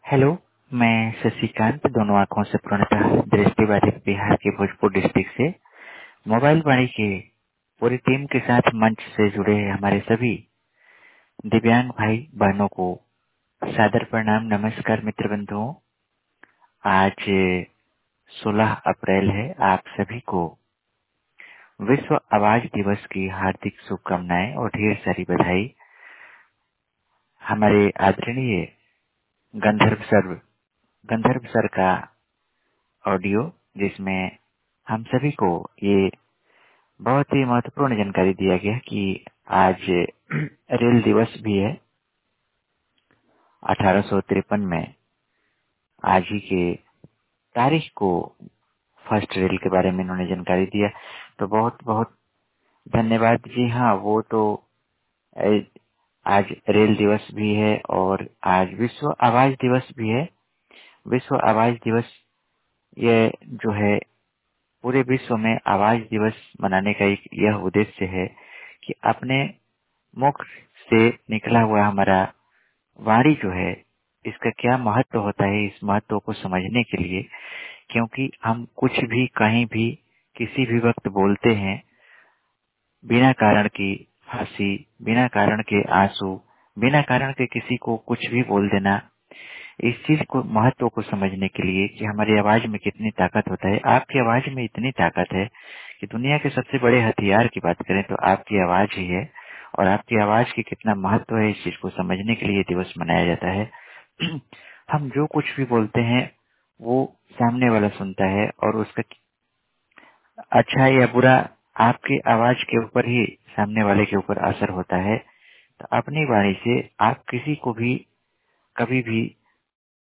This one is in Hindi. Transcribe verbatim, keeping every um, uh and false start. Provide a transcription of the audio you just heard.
हेलो, मैं शशिकांत दोनों आंखों से पूर्णतः दृष्टिबाधित बिहार के भोजपुर डिस्ट्रिक्ट से मोबाइल वाणी के पूरी टीम के साथ मंच से जुड़े हमारे सभी दिव्यांग भाई बहनों को सादर प्रणाम। नमस्कार मित्र बंधुओं। आज सोलह अप्रैल है। आप सभी को विश्व आवाज दिवस की हार्दिक शुभकामनाएं और ढेर सारी बधाई। हमारे आदरणीय गंधर्व सर गंधर्व सर का ऑडियो, जिसमें हम सभी को ये बहुत ही महत्वपूर्ण जानकारी दिया गया कि आज रेल दिवस भी है। अठारह सौ तिरपन में आज ही के तारीख को फर्स्ट रेल के बारे में इन्होंने जानकारी दिया। तो बहुत बहुत धन्यवाद जी। हाँ, वो तो ए, आज रेल दिवस भी है और आज विश्व आवाज दिवस भी है। विश्व आवाज दिवस ये जो है पूरे विश्व में आवाज दिवस मनाने का एक यह उद्देश्य है कि अपने मुख से निकला हुआ हमारा वाणी जो है, इसका क्या महत्व होता है, इस महत्व को समझने के लिए। क्योंकि हम कुछ भी कहीं भी किसी भी वक्त बोलते हैं, बिना कारण की हंसी, बिना कारण के आंसू, बिना कारण के किसी को कुछ भी बोल देना, इस चीज को महत्व को समझने के लिए कि हमारी आवाज में कितनी ताकत होता है। आपकी आवाज में इतनी ताकत है कि दुनिया के सबसे बड़े हथियार की बात करें तो आपकी आवाज ही है। और आपकी आवाज की कितना महत्व है, इस चीज को समझने के लिए दिवस मनाया जाता है। हम जो कुछ भी बोलते हैं वो सामने वाला सुनता है और उसका अच्छा या बुरा आपकी आवाज के ऊपर ही सामने वाले के ऊपर असर होता है। तो अपनी वाणी से आप किसी को भी कभी भी